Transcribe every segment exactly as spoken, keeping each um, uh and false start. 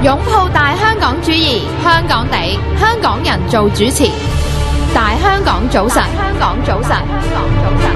擁抱大香港主義，香港地，香港人做主持。大香港早晨，香港早晨，香港早晨。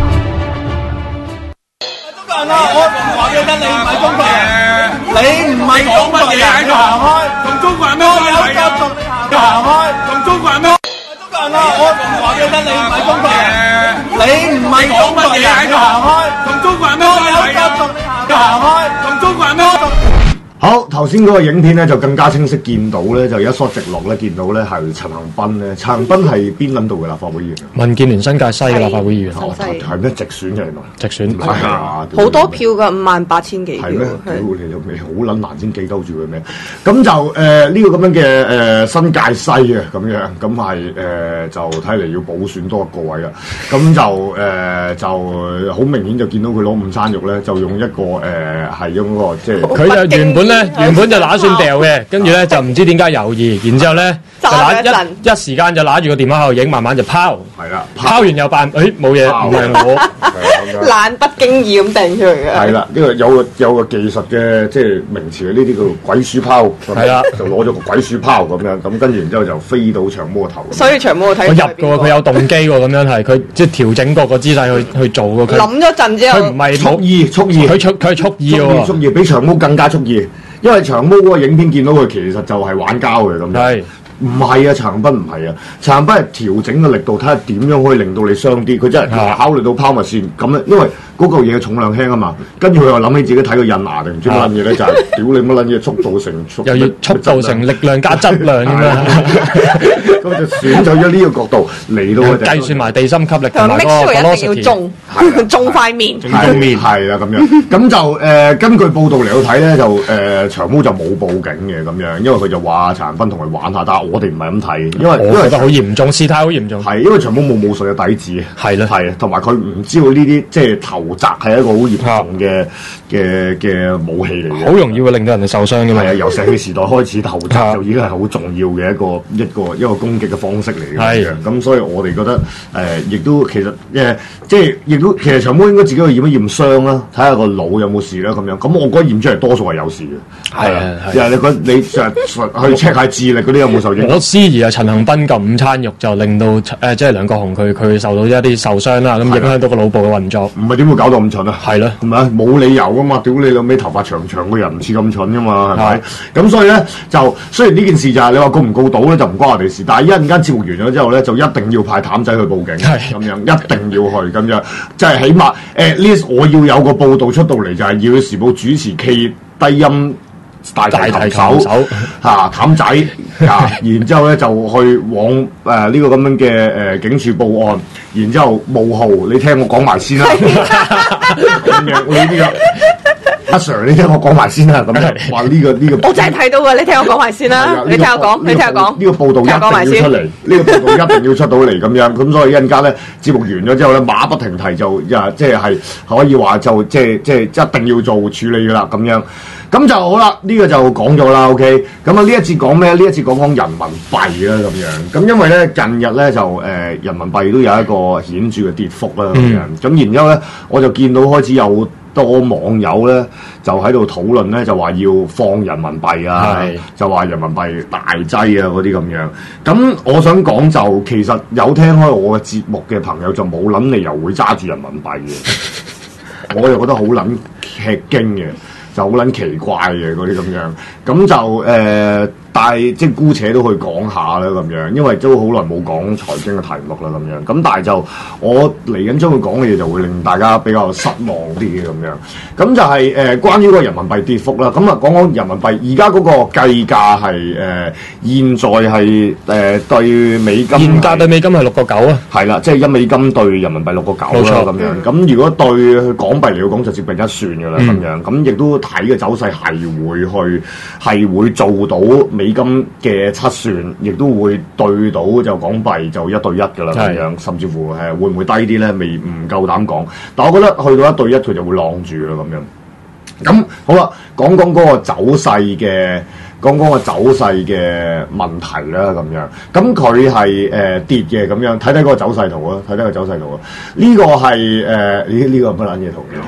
中國人啊！我話俾你聽，你唔係中國人，你唔係中國人，你行開，同中國人咩關係啊？你行開，同中國人咩？中國人啊！我話俾你聽，你唔係中國人，你唔係中國人，你行開，同中國人咩關係啊？你行開，同中國人咩？ 好，頭先嗰個影片咧就更加清晰見到咧，就一梳直落咧見到咧係陳恒鑌咧，陳恒鑌係邊撚度嘅立法會議員啊？ 民建聯新界西嘅立法會議員， 係咩直選嘅原來？ 直選係啊， 好多票㗎，五萬八千幾票。係咩？ 屌你老味，好撚難先記鳩住佢咩？咁就誒呢、呃這個咁樣嘅誒、呃、新界西啊，咁樣咁係誒就睇嚟要補選多一個位啦。咁就誒、呃、就好明顯就見到佢攞午餐肉咧，就用一個誒係、呃、用嗰個即係佢就原本咧原本就打算掉嘅，跟住咧就唔知點解猶豫，然之後咧就揦一一時間就揦住個電話喺度影，慢慢就拋。係啦，拋完又扮誒冇嘢，唔係我懶不經意咁掟出嚟嘅。 係啦，呢個有個有個技術嘅即係名詞，呢啲叫鬼鼠拋。係啦，就攞咗個鬼鼠拋咁樣，咁跟住然之後就飛到長毛個頭。 所以長毛個睇佢入嘅喎，佢有動機喎，咁樣係佢即係調整過個姿勢去去做嘅。佢諗咗陣之後， 佢唔係蓄意蓄意， 佢蓄佢係蓄意喎， 蓄意比長毛更加蓄意。因為長毛嗰個影片見到佢其實就係玩膠嘅咁樣，唔係啊，陳恒鑌唔係啊，陳恒鑌係調整嘅力度，睇下點樣可以令到你傷啲。佢真係考慮到拋物線咁咧，因為嗰嚿嘢重量輕啊嘛。跟住佢又諗起自己睇個印牙定唔知乜撚嘢咧，就係屌你乜撚嘢速度成速， 又要速度成力量加質量咁樣。 咁就選咗咗呢個角度嚟到佢哋計算埋地心吸力同埋個 velocity 一定要中中塊面， 中面係啦咁樣。咁就誒根據報道嚟到睇咧，就誒長毛就冇報警嘅咁樣，因為佢就話陳恒鑌同佢玩下，但係我哋唔係咁睇，因為我覺得好嚴重，事態好嚴重。 係因為長毛冇武術嘅底子， 係啦， 係同埋佢唔知道呢啲即係頭擲係一個好嚴重嘅嘅嘅武器嚟嘅， 好容易會令到人哋受傷嘅嘛。 係啊，由石器時代開始，頭擲就已經係好重要嘅一個一個一個攻擊嘅方式嚟嘅。係咁，所以我哋覺得誒，亦、呃、都其實誒、呃，即係亦都其實長毛應該自己去驗一驗傷啦，睇下個腦有冇事啦咁樣。咁我覺得驗出嚟多數係有事嘅。係啊，就係你覺你就去 check 下智力嗰啲有冇受影響？ 我思疑啊，陳恒鑌嚿午餐肉就令到誒、呃，即係梁國雄佢佢受到一啲受傷啦，咁影響到個腦部嘅運作。 唔係點會搞到咁蠢啊？係咯，係咪啊？冇理由噶嘛！屌你老味頭髮長長嘅人唔似咁蠢噶嘛，係咪？咁所以咧就雖然呢件事就係、是、你話告唔告到咧就唔關我哋事，但係一陣間節目完咗之後咧就一定要派譚仔去報警，咁樣一定要去咁樣，即係起碼 at least 我要有個報道出到嚟，就係《要時報》主持企低音。大提琴手嚇譚仔啊，然之後咧就去往誒呢、呃這個咁樣嘅誒、呃、警署報案，然之後冒號，你聽我講埋先啦，咁樣你呢、這個阿 Sir， 你聽我講埋先啦，咁樣話呢個呢、這個， 我真係睇到嘅，你聽我講埋先啦，啊、你聽我講，你聽我講，呢、 這個報道一定要出嚟，呢個報道一定要出到嚟咁樣，咁所以一陣間咧節目完咗之後咧，馬不停蹄就啊，即係係可以話就即係即係一定要做處理噶啦，咁樣。咁就好啦，呢、這個就講咗啦 ，OK。咁啊呢一節講咩？呢一節講講人民幣啦，咁樣。咁因為咧近日咧就誒、呃、人民幣都有一個顯著嘅跌幅啦，咁樣。咁、嗯、然之後咧，我就見到開始有多網友咧就喺度討論咧，就話要放人民幣啊，就話人民幣大劑啊嗰啲咁樣。咁我想講就其實有聽開我嘅節目嘅朋友就冇諗理由會揸住人民幣嘅，我又覺得好撚吃驚嘅。就好撚奇怪嘅嗰啲咁樣，咁就誒、呃，但係即係姑且都可以講下啦咁樣，因為都好耐冇講財經嘅題目啦咁樣，咁但係就我嚟緊將會講嘅嘢就會令大家比較失望啲嘅咁樣，咁就係、是、誒、呃、關於個人民幣跌幅啦，咁啊講講人民幣而家嗰個計價係誒、呃、現在係誒、呃、對美金， 現價對美金係六個九啊，係啦，即係一美金對人民幣六個九啦咁樣，咁如果對港幣嚟講就接近一算㗎啦咁樣，咁亦都。睇嘅走勢係會去係會做到美金嘅七算，亦都會對到就港幣就一對一㗎啦咁樣，甚至乎係會唔會低啲咧？未唔夠膽講，但我覺得去到一對一佢就會晾住啦咁樣。咁好啦，講講嗰個走勢嘅，講講個走勢嘅問題啦咁樣。咁佢係誒跌嘅咁樣，睇睇嗰個走勢圖啊，睇睇個走勢圖啊。呢、這個係誒，咦、呃？呢、這個乜撚嘢圖嘅？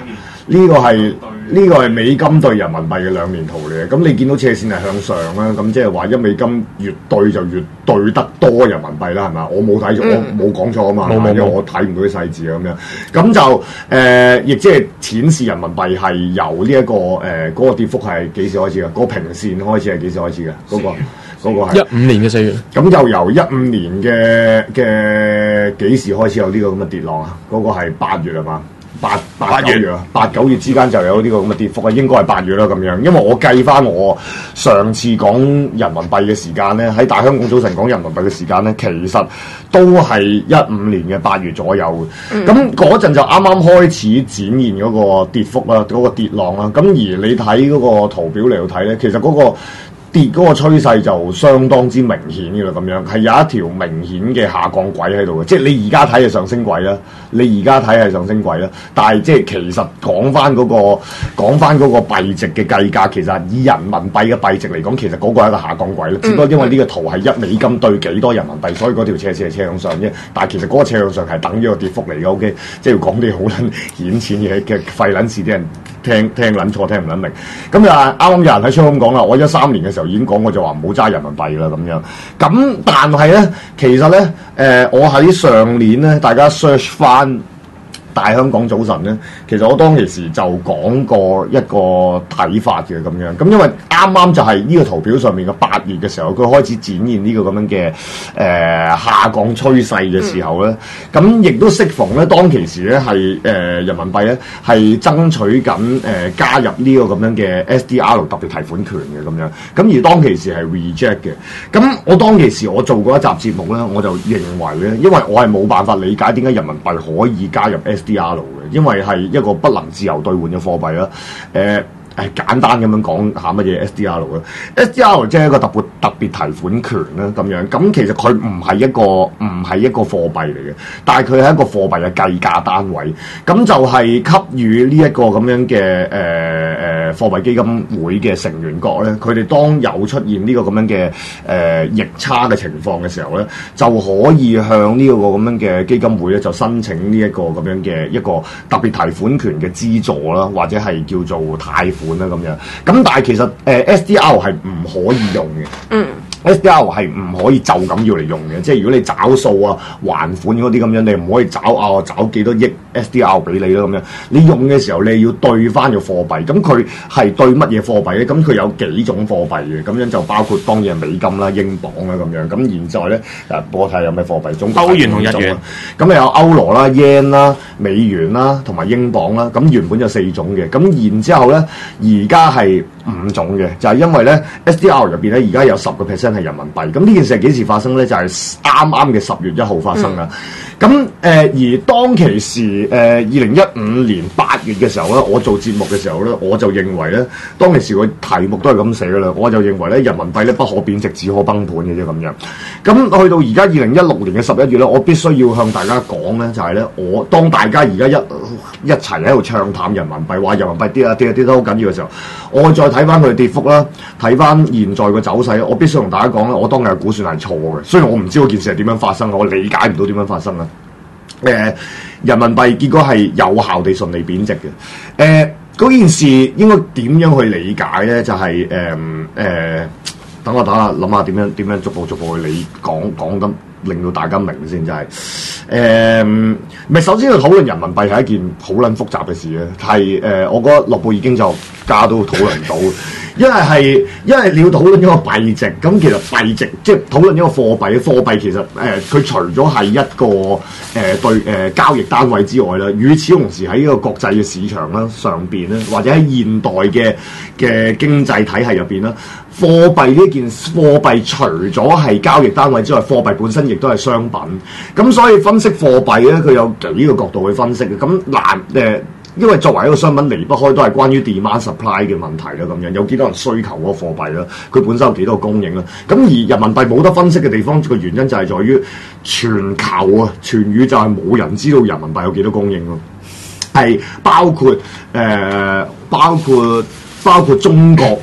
呢個係呢個係美金對人民幣嘅兩面圖嚟嘅。咁你見到斜線係向上啦，咁即係話一美金越對就越對得多人民幣啦，係嘛？我冇睇錯，嗯、我冇講錯啊嘛，因為我睇唔到啲細字啊咁樣。咁就誒，亦即係顯示人民幣係由呢、這、一個誒嗰、呃那個跌幅係幾時開始嘅？嗰、那個平線開始係幾時開始嘅？嗰、那個。嗰個係一五年嘅四月， 咁就由一五年嘅嘅幾時開始有呢個咁嘅跌浪啊？嗰、那個係八月係嘛？八八九月啊，八九月之間就有呢個咁嘅跌幅啊，應該係八月啦咁樣。因為我計翻我上次講人民幣嘅時間咧，喺大香港早晨講人民幣嘅時間咧，其實都係一五年嘅八月左右嘅。咁嗰陣就啱啱開始展現嗰個跌幅啦，嗰、那個跌浪啦。咁而你睇嗰個圖表嚟到睇咧，其實嗰、那個跌嗰個趨勢就相當之明顯嘅啦，咁樣係有一條明顯嘅下降軌喺度嘅，即係你而家睇係上升軌啦，你而家睇係上升軌啦，但係即係其實講翻嗰個講翻嗰個幣值嘅計價，其實以人民幣嘅幣值嚟講，其實嗰個係一個下降軌啦，只不過因為呢個圖係一美金對幾多人民幣，所以嗰條斜線係斜向上啫，但係其實嗰個斜向上係等於個跌幅嚟嘅 ，OK， 即係要講啲好撚顯淺嘢嘅廢撚事，啲人聽聽撚錯，聽唔撚明。咁就啱啱有人喺窗咁講啦，我一三年嘅時候已經講過就話唔好揸人民幣啦咁樣，咁但係咧，其實咧，誒、呃，我喺上年咧，大家 search 翻大香港早晨咧，其實我當其時就講過一個睇法嘅咁樣，咁因為啱啱就係呢個圖表上面嘅八月嘅時候，佢開始展現呢個咁樣嘅誒、呃、下降趨勢嘅時候咧，咁亦、嗯、都適逢咧，當其時咧係誒人民幣咧係爭取緊誒、呃、加入呢個咁樣嘅 S D R 特別提款權嘅咁樣，咁而當其時係 reject 嘅，咁我當其時我做過一集節目咧，我就認為咧，因為我係冇辦法理解點解人民幣可以加入 S D R 嘅，因為係一個不能自由兌換嘅貨幣啦。誒、呃、誒簡單咁樣講下乜嘢 S D R 啦 ，S D R 即係一個特別特別提款權啦咁樣。咁其實佢唔係一個唔係一個貨幣嚟嘅，但係佢係一個貨幣嘅計價單位。咁就係給予呢一個咁樣嘅誒誒貨幣基金會嘅成員國咧，佢哋當有出現呢個咁樣嘅誒、呃、逆差嘅情況嘅時候咧，就可以向呢個咁樣嘅基金會咧就申請呢一個咁樣嘅一個特別提款權嘅資助啦，或者係叫做貸款啦咁樣。咁但係其實誒、呃、S D R 係唔可以用嘅。嗯。S D R 係唔可以就咁要嚟用嘅，即係如果你找數啊、還款嗰啲咁樣，你唔可以找啊找幾多億 S D R 俾你咯咁樣。你用嘅時候，你要對翻個貨幣，咁佢係對乜嘢貨幣咧？咁佢有幾種貨幣嘅，咁樣就包括當然係美金啦、英鎊啦咁樣。咁現在咧，誒我睇下有咩貨幣？中歐元同日元。 咁有歐羅啦、yen 啦、美元啦，同埋英鎊啦。咁原本有四種嘅，咁然之後咧，而家係五種嘅，就係、是、因為咧 S D R 入邊咧，而家有十個 percent 係人民幣。咁呢件事係幾時發生咧？就係啱啱嘅十月一號發生啦。咁誒、嗯呃，而當其時誒二零一五年八月嘅時候咧，我做節目嘅時候咧，我就認為咧，當其時個題目都係咁寫嘅啦。我就認為咧，人民幣咧不可貶值，只可崩盤嘅啫咁樣。咁去到而家二零一六年嘅十一月咧，我必須要向大家講咧，就係、是、咧，我當大家而家一一齊喺度唱淡人民幣，話人民幣跌啊跌啊跌得好緊要嘅時候，我再睇翻佢跌幅啦，睇翻現在個走勢，我必須同大家講咧，我當日估算係錯嘅，雖然我唔知嗰件事係點樣發生，我理解唔到點樣發生啦。誒、呃，人民幣結果係有效地順利貶值嘅。誒、呃，嗰件事應該點樣去理解咧？就係誒誒，等我等下諗下點樣點樣逐步逐步去理講講咁，令到大家明先。就係、是、誒，咪、呃、首先要討論人民幣係一件好撚複雜嘅事咧。係誒、呃，我覺得諾貝爾經濟學家都討論到。因為係，因為你要討論一個幣值，咁其實幣值即係討論一個貨幣，貨幣其實誒佢、呃、除咗係一個誒、呃、對誒、呃、交易單位之外咧，與此同時喺呢個國際嘅市場啦上邊咧，或者喺現代嘅嘅經濟體系入邊啦，貨幣呢件貨幣除咗係交易單位之外，貨幣本身亦都係商品。咁所以分析貨幣咧，佢有幾個角度去分析嘅。咁難誒。呃因為作為一個商品，離不開都係關於 demand supply 嘅問題啦，咁樣有幾多人需求嗰個貨幣啦，佢本身有幾多個供應啦。咁而人民幣冇得分析嘅地方，個原因就係在於全球啊，全宇宙係冇人知道人民幣有幾多供應咯，係包括誒、呃，包括包括中國。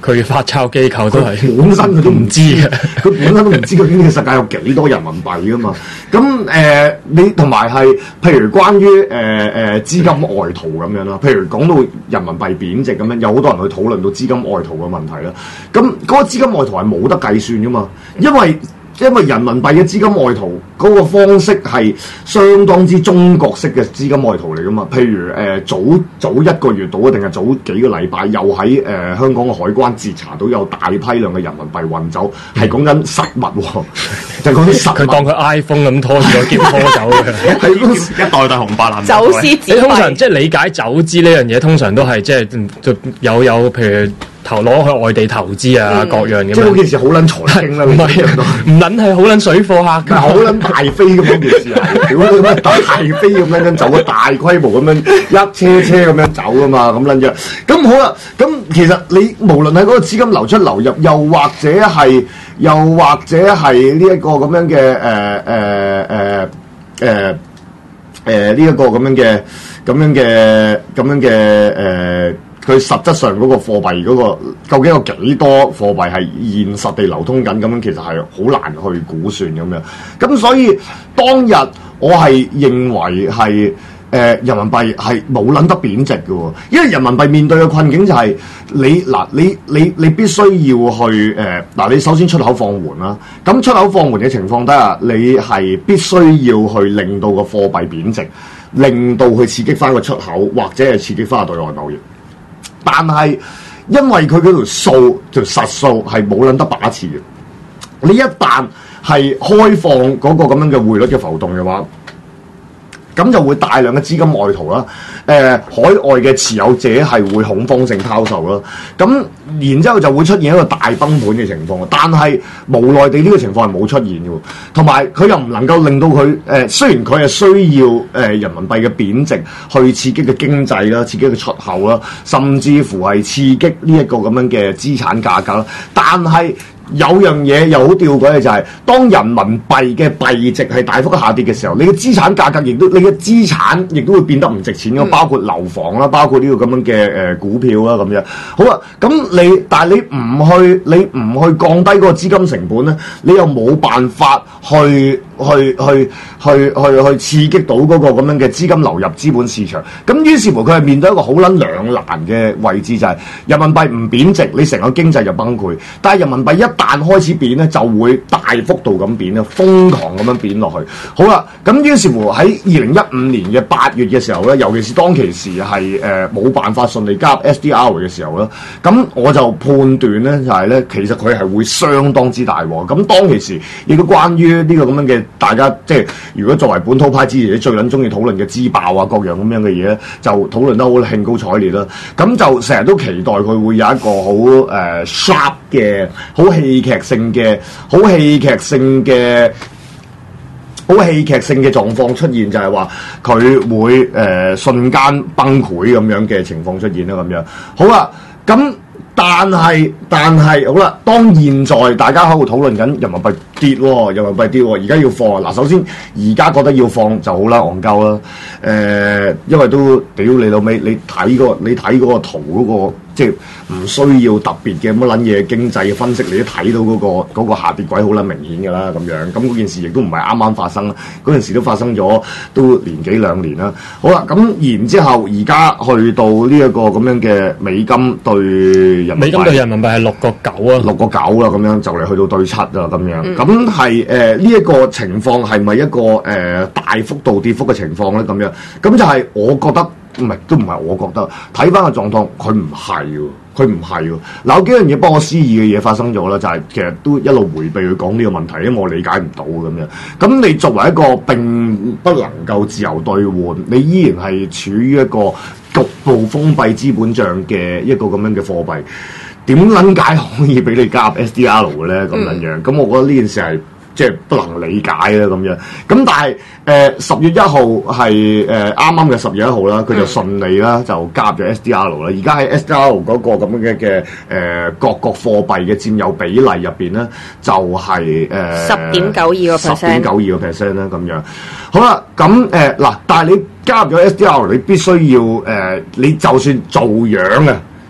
佢嘅發鈔機構都係本身佢都唔知嘅， 佢本身都唔知究竟呢個世界有幾多人民幣噶嘛。咁誒、呃，你同埋係譬如關於誒誒資金外逃咁樣啦，譬如講到人民幣貶值咁樣，有好多人去討論到資金外逃嘅問題啦。咁嗰個資金外逃係冇得計算噶嘛，因為因為人民幣嘅資金外逃嗰個方式係相當之中國式嘅資金外逃嚟噶嘛。譬如誒、呃、早早一個月到定係早幾個禮拜，又喺誒、呃、香港嘅海關截查到有大批量嘅人民幣運走，係講緊實物喎，就講啲實物。 佢當佢 iPhone 咁拖住個篋拖走嘅， 係一代代紅白藍。 走私紙幣。 你通常即係理解走資呢樣嘢，通常都係即係就有有譬如。投攞去外地投資啊，嗯、各樣咁樣。 即係嗰件事好撚財經啦， 唔係唔撚係好撚水貨客㗎， 好撚大飛咁嗰件事係，屌你乜大飛咁樣樣走個大規模咁樣一車車咁樣走㗎嘛，咁撚樣。咁好啦，咁其實你無論喺嗰個資金流出流入，又或者係又或者係呢一個咁樣嘅誒誒誒誒誒呢一個咁樣嘅咁樣嘅咁樣嘅誒。呃佢實質上嗰個貨幣嗰、嗰個究竟有幾多貨幣係現實地流通緊？咁樣其實係好難去估算咁樣。咁所以當日我係認為係誒、呃、人民幣係冇撚得貶值嘅喎，因為人民幣面對嘅困境就係你嗱你你你必須要去誒嗱、呃、你首先出口放緩啦。咁出口放緩嘅情況底下，你係必須要去令到個貨幣貶值，令到去刺激翻個出口，或者係刺激翻個對外貿易。但係，因為佢嗰條數條實數係冇撚得把持嘅，你一旦係開放嗰個咁樣嘅匯率嘅浮動嘅話，咁就會大量嘅資金外逃啦。誒、呃，海外嘅持有者係會恐慌性拋售啦。咁然之後就會出現一個大崩盤嘅情況。但係無奈地呢個情況係冇出現嘅，同埋佢又唔能夠令到佢誒、呃，雖然佢係需要誒、呃、人民幣嘅貶值去刺激嘅經濟啦，刺激嘅出口啦，甚至乎係刺激呢一個咁樣嘅資產價格啦，但係。有樣嘢又好吊詭嘅就係、是，當人民幣嘅幣值係大幅下跌嘅時候，你嘅資產價格亦都，你嘅資產亦都會變得唔值錢嘅，嗯、包括樓房啦，包括呢個咁樣嘅誒、呃、股票啦咁樣。好啦，咁你但係你唔去，你唔去降低嗰個資金成本咧，你又冇辦法去去去去去去刺激到嗰個咁樣嘅資金流入資本市場。咁於是乎佢係面對一個好撚兩難嘅位置，就係、是、人民幣唔貶值，你成個經濟就崩潰；但係人民幣一旦開始貶咧，就會大幅度咁貶咧，瘋狂咁樣貶落去。好啦，咁於是乎喺二零一五年嘅八月嘅時候咧，尤其是當其時係誒冇辦法順利加入 S D R 嘅時候咧，咁我就判斷咧就係、是、咧，其實佢係會相當之大鑊。咁當其時亦都關於呢個咁樣嘅大家，即係如果作為本土派支持者最撚中意討論嘅支爆啊各樣咁樣嘅嘢咧，就討論得好興高采烈啦。咁就成日都期待佢會有一個好誒、呃、sharp 嘅好戲劇性嘅好戲劇性嘅好戲劇性嘅狀況出現，就係話佢會誒、呃、瞬間崩潰咁樣嘅情況出現啦，咁樣好啦，咁但係但係好啦，當現在大家喺度討論緊人民幣跌喎，人民幣跌喎，而家要放嗱，首先而家覺得要放就好啦，戇鳩啦，誒、呃，因為都屌你老味，你睇個你睇嗰個圖嗰、嗰個。即係唔需要特別嘅乜撚嘢經濟嘅分析，你都睇到嗰、嗰個嗰個下跌軌好撚明顯㗎啦，咁樣咁嗰件事亦都唔係啱啱發生，嗰陣時都發生咗都年幾兩年啦。好啦，咁然之後而家去到呢一個咁樣嘅美金對人民幣，美金對人民幣係六個九啊， 六個九啦，咁樣就嚟去到對七啊，咁樣咁係誒呢一個情況係咪一個誒、呃、大幅度跌幅嘅情況咧？咁樣咁就係我覺得。唔係，都唔係我覺得。睇翻個狀況，佢唔係喎，佢唔係喎。嗱，有幾樣嘢不可思議嘅嘢發生咗啦，就係、是、其實都一路迴避去講呢個問題，因為我理解唔到咁樣。咁你作為一個並不能夠自由兌換，你依然係處於一個局部封閉資本帳嘅一個咁樣嘅貨幣，點撚解可以俾你加入 S D R 嘅咧？咁樣樣，咁、嗯、我覺得呢件事係。即係不能理解啦咁樣，咁但係誒十月一號係誒啱啱嘅十月一號啦，佢、呃、就順利啦就加入咗 S D R 啦。而家喺 S D R 嗰個咁樣嘅嘅誒各個貨幣嘅佔有比例入邊咧，就係誒十點九二個 percent，十點九二個 percent 啦咁樣。好啦，咁誒嗱，但係你加入咗 S D R，你必須要誒、呃，你就算做樣啊。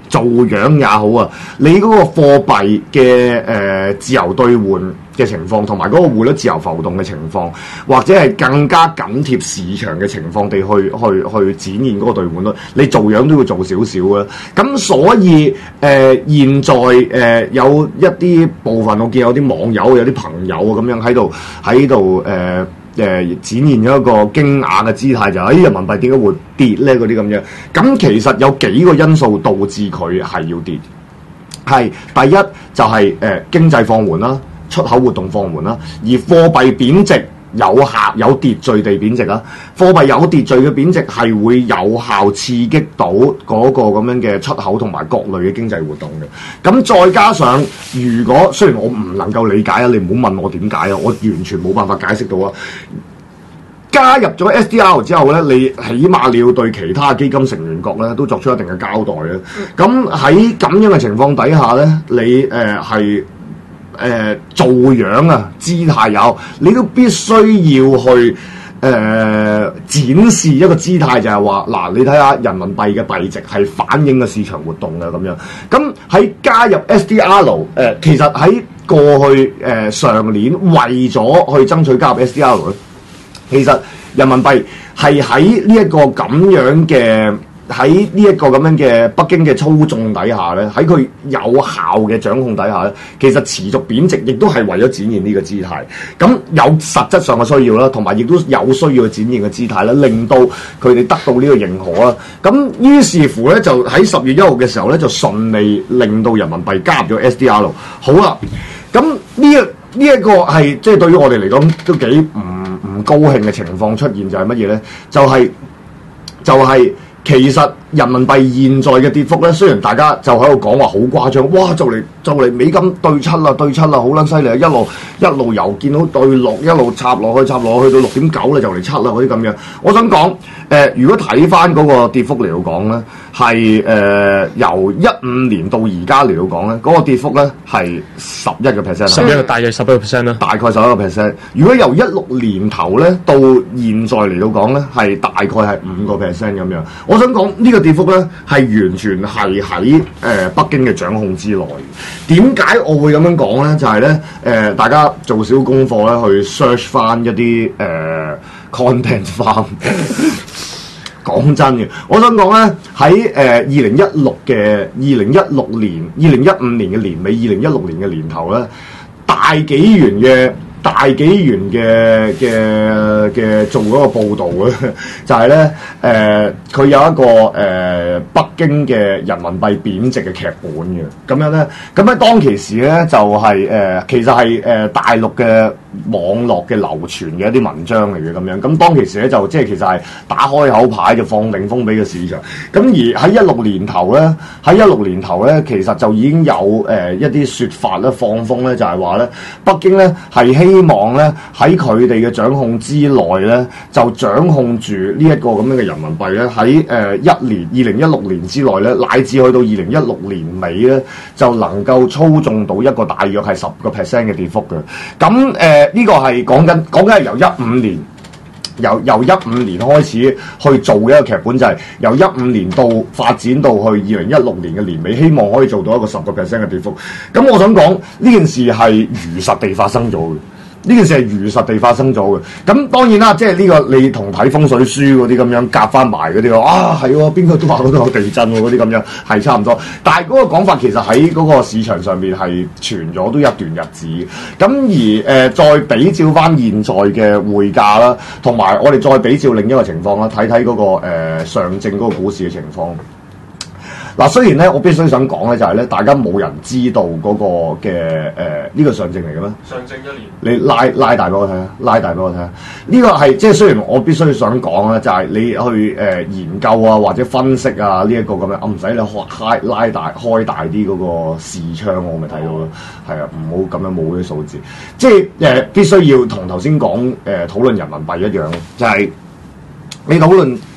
做樣也好啊，你嗰個貨幣嘅誒自由兌換嘅情況，同埋嗰個匯率自由浮動嘅情況，或者係更加緊貼市場嘅情況地去去去展現嗰個兌換率，你做樣都要做少少啊。咁所以誒、呃，現在誒、呃、有一啲部分，我見有啲網友、有啲朋友啊咁樣喺度喺度誒。誒、呃、展現咗一個驚訝嘅姿態，就係、是、誒人民幣點解會跌咧？嗰啲咁樣，咁其實有幾個因素導致佢係要跌。係第一就係、是、誒、呃、經濟放緩啦，出口活動放緩啦，而貨幣貶值有效有秩序地貶值啦。貨幣有秩序嘅貶值係會有效刺激到嗰個咁樣嘅出口同埋各類嘅經濟活動嘅。咁再加上，如果雖然我唔能夠理解啊，你唔好問我點解啊，我完全冇辦法解釋到啊。加入咗 S D R 之後咧，你起碼你要對其他基金成員國咧都作出一定嘅交代啊。咁喺咁樣嘅情況底下咧，你誒係誒做樣啊，姿態有，你都必須要去誒、呃、展示一個姿態，就係話嗱，你睇下人民幣嘅幣值係反映嘅市場活動嘅咁樣。咁喺加入 S D R 誒、呃，其實喺過去誒、呃、上年為咗去爭取加入 S D R 咧。其實人民幣係喺呢一個咁樣嘅喺呢一個咁樣嘅北京嘅操縱底下咧，喺佢有效嘅掌控底下咧，其實持續貶值，亦都係為咗展現呢個姿態。咁有實質上嘅需要啦，同埋亦都有需要去展現嘅姿態啦，令到佢哋得到呢個認可啦。咁於是乎咧，就喺十月一號嘅時候咧，就順利令到人民幣加入咗 S D R。好啦，咁呢一呢一個係即係對於我哋嚟講都幾唔唔高興嘅情況出現，就係乜嘢咧？就係、是、就係、是、其實人民幣現在嘅跌幅咧，雖然大家就喺度講話好誇張，哇！就嚟就嚟美金對七啦，對七啦，好撚犀利啊！一路一路由見到對六，一路插落去，插落去到六點九咧，就嚟七啦嗰啲咁樣。我想講誒、呃，如果睇翻嗰個跌幅嚟到講咧，係誒、呃、由一五年到而家嚟到講咧，嗰、那個跌幅咧係十一個 percent， 十一個大約十一個 percent 啦， 大概十一個 percent。如果由一六年頭咧到現在嚟到講咧，係大概係五個 percent 咁樣。我想講呢個跌幅咧係完全係喺誒北京嘅掌控之內。點解我會咁樣講咧？就係咧誒，大家做少功課咧，去 search 翻一啲誒、呃、content 翻。講真嘅，我想講咧喺誒二零一六嘅二零一六年、二零一五年嘅年尾、二零一六年嘅年頭咧，大紀元嘅。大紀元嘅嘅嘅做嗰個報導咧，就係咧誒，佢、呃、有一個誒、呃、北京嘅人民幣貶值嘅劇本嘅，咁樣咧，咁咧當其時咧就係、是、誒、呃，其實係誒、呃、大陸嘅網絡嘅流傳嘅一啲文章嚟嘅咁樣，咁當其時咧就即係其實係打開口牌就放定風俾個市場，咁而喺一六年頭咧，喺一六年頭咧，其實就已經有誒、呃、一啲説法咧放風咧，就係話咧北京咧係希希望咧喺佢哋嘅掌控之內咧，就掌控住呢一個咁樣嘅人民幣咧，喺誒一年二零一六年之內咧，乃至去到二零一六年尾咧，就能夠操縱到一個大約係十個 percent 嘅跌幅嘅。咁誒呢個係講緊講緊係由一五年。由由一五年開始去做嘅一個劇本，就係由一五年到發展到去二零一六年嘅年尾，希望可以做到一個十個 percent 嘅跌幅。咁我想講呢件事係如實地發生咗嘅。呢件事係如實地發生咗嘅，咁當然啦，即係呢個你同睇風水書嗰啲咁樣夾翻埋嗰啲啊，係喎，邊個都話嗰度有地震喎，嗰啲咁樣係差唔多。但係嗰個講法其實喺嗰個市場上面係傳咗都一段日子。咁而誒、呃、再比照翻現在嘅匯價啦，同埋我哋再比照另一個情況啦，睇睇嗰個、呃、上證嗰個股市嘅情況。嗱，雖然咧，我必須想講咧，就係咧，大家冇人知道嗰個嘅誒呢個上證嚟嘅咩？上證一年，你拉拉大俾我睇下，拉大俾我睇下。呢、呢個係即係雖然我必須想講咧，就係、係、你去誒、呃、研究啊或者分析啊呢一、呢個咁樣，我唔使你開拉大開大啲嗰個視窗，我咪睇到咯。係啊，唔好咁樣冇啲數字。即係誒、呃、必須要同頭先講誒討論人民幣一樣，就係、係、你討論。誒、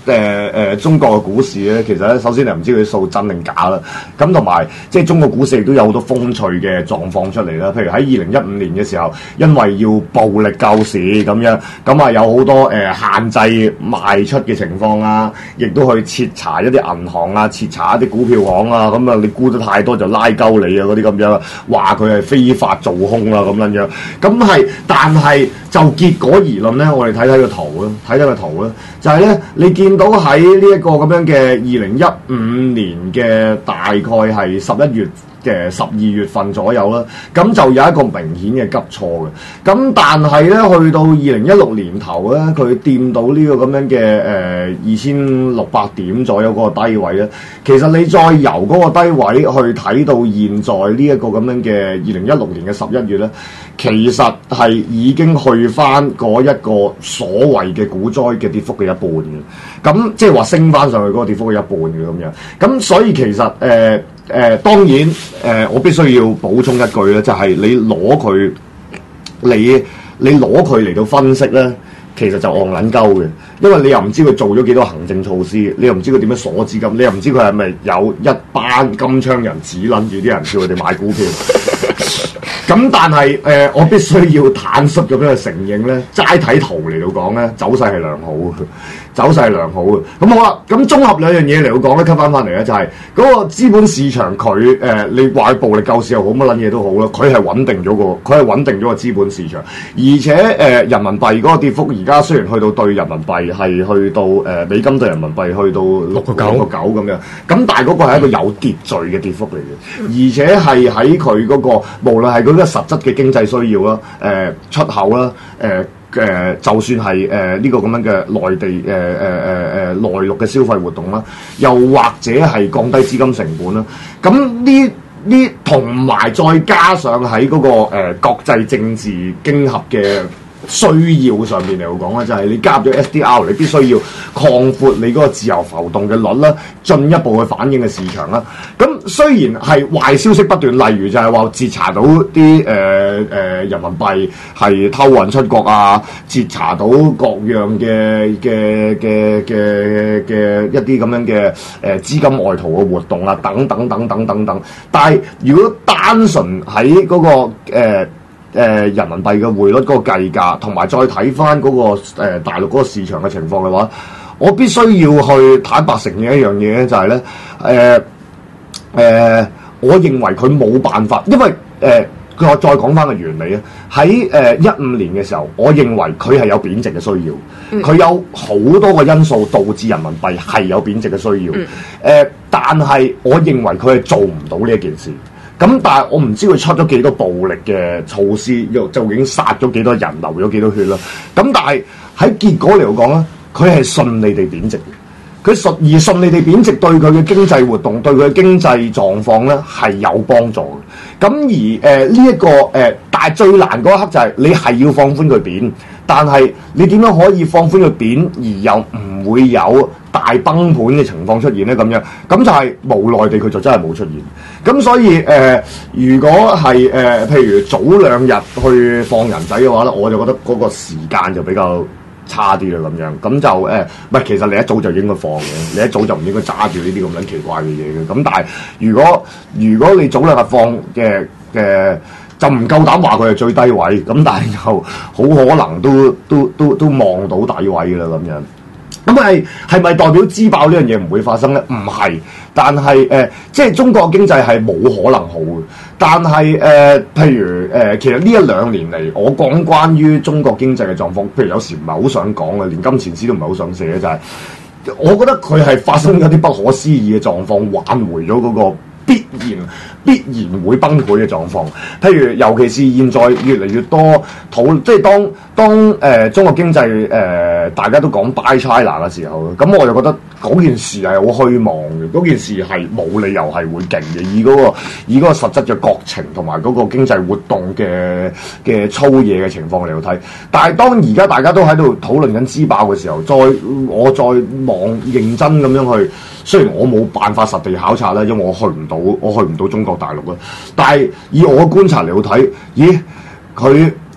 誒誒中國嘅股市咧，其實咧首先你唔知佢數真定假啦。咁同埋即係中國股市亦都有好多風趣嘅狀況出嚟啦。譬如喺二零一五年嘅時候，因為要暴力救市咁樣，咁啊有好多誒、呃、限制賣出嘅情況啊，亦都去徹查一啲銀行啊，徹查一啲股票行啊，咁啊你沽得太多就拉鳩你啊嗰啲咁樣，話佢係非法做空啊咁樣樣。咁係，但係就結果而論咧，我哋睇睇個圖啦，睇睇個圖啦，就係、是、咧你見到喺呢一個咁樣嘅二零一五年嘅大概係十一月嘅十二月份左右啦，咁就有一個明顯嘅急挫嘅。咁但係咧，去到二零一六年頭咧，佢掂到呢個咁樣嘅誒二千六百點左右嗰個低位咧，其實你再由嗰個低位去睇到現在呢一個咁樣嘅二零一六年嘅十一月咧，其實係已經去翻嗰一個所謂嘅股災嘅跌幅嘅一半嘅。咁即係話升翻上去嗰個跌幅嘅一半嘅咁樣。咁所以其實誒。呃誒、呃、當然誒、呃，我必須要補充一句咧，就係、是、你攞佢，你你攞佢嚟到分析咧，其實就戇撚鳩嘅，因為你又唔知佢做咗幾多行政措施，你又唔知佢點樣鎖資金，你又唔知佢係咪有一班金槍人指撚住啲人叫佢哋買股票。咁但係誒、呃，我必須要坦率咁樣去承認咧，齋睇圖嚟到講咧，走勢係良好嘅，走勢係良好嘅。咁好啦，咁綜合兩樣嘢嚟到講咧，吸翻翻嚟咧，就係、是、嗰個資本市場佢誒、呃，你話暴力救市又好，乜撚嘢都好啦，佢係穩定咗個，佢係穩定咗個資本市場，而且誒、呃、人民幣嗰個跌幅而家雖然去到對人民幣係去到誒、呃、美金對人民幣去到六個九個九咁樣，咁但係嗰個係一個有秩序嘅跌幅嚟嘅，而且係喺佢嗰個無論係佢。一個實質嘅經濟需要啦，誒、呃、出口啦，誒、呃、誒、呃、就算係誒呢個咁樣嘅內地誒誒誒誒內陸嘅消費活動啦，又或者係降低資金成本啦，咁呢呢同埋再加上喺嗰、那個誒、呃、國際政治經合嘅需要上面嚟講咧，就係、是、你加入咗 S D R， 你必須要擴闊你嗰個自由浮動嘅率啦，進一步去反映嘅市場啦。咁雖然係壞消息不斷，例如就係話截查到啲誒誒人民幣係偷運出國啊，截查到各樣嘅嘅嘅嘅嘅一啲咁樣嘅誒資金外逃嘅活動啊，等等等等等等。但係如果單純喺嗰、那個誒。呃誒、呃、人民幣嘅匯率嗰個計價，同埋再睇翻嗰個、呃、大陸嗰個市場嘅情況嘅話，我必須要去坦白承認一樣嘢咧，就係咧誒誒，我認為佢冇辦法，因為誒佢、呃、再講翻個原理啊，喺誒一五年嘅時候，我認為佢係有貶值嘅需要，佢、嗯、有好多個因素導致人民幣係有貶值嘅需要，誒、嗯呃，但係我認為佢係做唔到呢一件事。咁但係我唔知佢出咗幾多暴力嘅措施，又究竟殺咗幾多人，流咗幾多血啦。咁但係喺結果嚟講咧，佢係順利地貶值，佢順而順利地貶值對佢嘅經濟活動、對佢嘅經濟狀況咧係有幫助嘅。咁而誒呢一個誒、呃，但係最難嗰一刻就係你係要放寬佢貶，但係你點樣可以放寬佢貶而又唔會有大崩盤嘅情況出現咧？咁樣咁就係無奈地佢就真係冇出現。咁所以誒、呃，如果係誒、呃，譬如早兩日去放人仔嘅話咧，我就覺得嗰個時間就比較差啲啦。咁樣咁就誒，唔、呃、係其實你一早就應該放嘅，你一早就唔應該揸住呢啲咁樣奇怪嘅嘢嘅。咁但係如果如果你早兩日放嘅嘅、呃，就唔夠膽話佢係最低位，咁但係就好可能都都都都望到底位啦咁樣。咁係係咪代表支爆呢樣嘢唔會發生咧？唔係，但係誒、呃，即係中國經濟係冇可能好嘅。但係誒、呃，譬如誒、呃，其實呢一兩年嚟，我講關於中國經濟嘅狀況，譬如有時唔係好想講嘅，連金錢師都唔係好想寫嘅，就係、是、我覺得佢係發生咗啲不可思議嘅狀況，挽回咗嗰個必然必然會崩潰嘅狀況。譬如尤其是現在越嚟越多討，即係當當誒、呃、中國經濟誒、呃、大家都講 Buy China 嘅時候，咁我就覺得嗰件事係好虛妄嘅，嗰件事係冇理由係會勁嘅，以嗰、嗰個以嗰個實質嘅國情同埋嗰個經濟活動嘅嘅粗野嘅情況嚟到睇。但係當而家大家都喺度討論緊支爆嘅時候，再我再望認真咁樣去，雖然我冇辦法實地考察啦，因為我去唔到，我去唔到中國大陸啦。但係以我嘅觀察嚟到睇，咦佢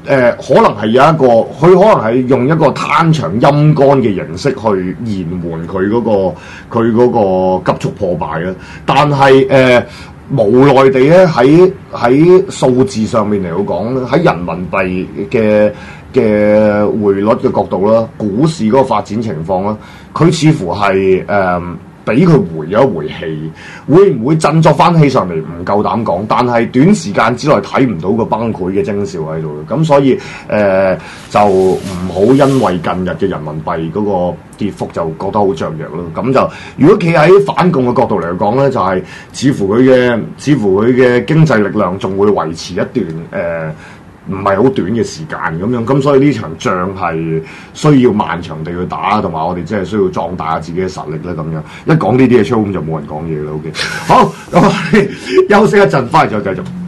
呃、可能係有一個，佢可能係用一個攤長陰乾嘅形式去延緩佢嗰個佢嗰個急速破敗啦。但係誒、呃、無奈地咧，喺喺數字上面嚟講咧，喺人民幣嘅嘅匯率嘅角度啦，股市嗰個發展情況啦，佢似乎係誒俾佢回咗一回氣，會唔會振作翻起上嚟唔夠膽講，但係短時間之內睇唔到個崩潰嘅徵兆喺度嘅，咁所以誒、呃、就唔好因為近日嘅人民幣嗰個跌幅就覺得好雀躍咯。咁就如果企喺反共嘅角度嚟講咧，就係、是、似乎佢嘅似乎佢嘅經濟力量仲會維持一段誒。呃唔係好短嘅時間咁樣，咁所以呢場仗係需要漫長地去打，同埋我哋真係需要壯大下自己嘅實力咧咁樣。一講呢啲嘢出，咁就冇人講嘢啦。OK，好，咁我哋休息一陣，翻嚟再繼續。